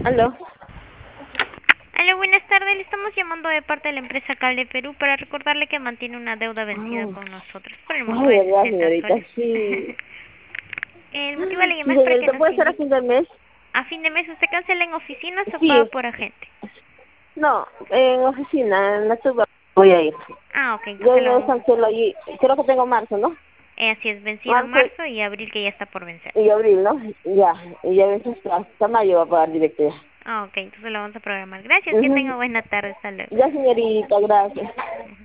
Aló. Hola, buenas tardes. Le estamos llamando de parte de la empresa Cable Perú para recordarle que mantiene una deuda vencida Ah, con nosotros por el monto ay, de verdad, 60 señorita, soles. sí. El motivo de la Sí, llamada es para que señorita, nos ¿puede ser a fin indique del mes? a fin de mes usted cancela en oficina o paga Sí, por agente. no, en oficina, en la tuba voy a ir. Ah, ok, entonces lo Yo vamos a... cancelo allí, creo que tengo marzo, ¿no? así es, vencido en Marzo marzo y abril que ya está por vencer. y abril, ¿no? Ya, y ya ves hasta mayo va a pagar directo ya. Ah, ok, entonces lo vamos a programar. Gracias, que Ujú. tenga buena tarde. Hasta luego. Ya, señorita, gracias. Ujú.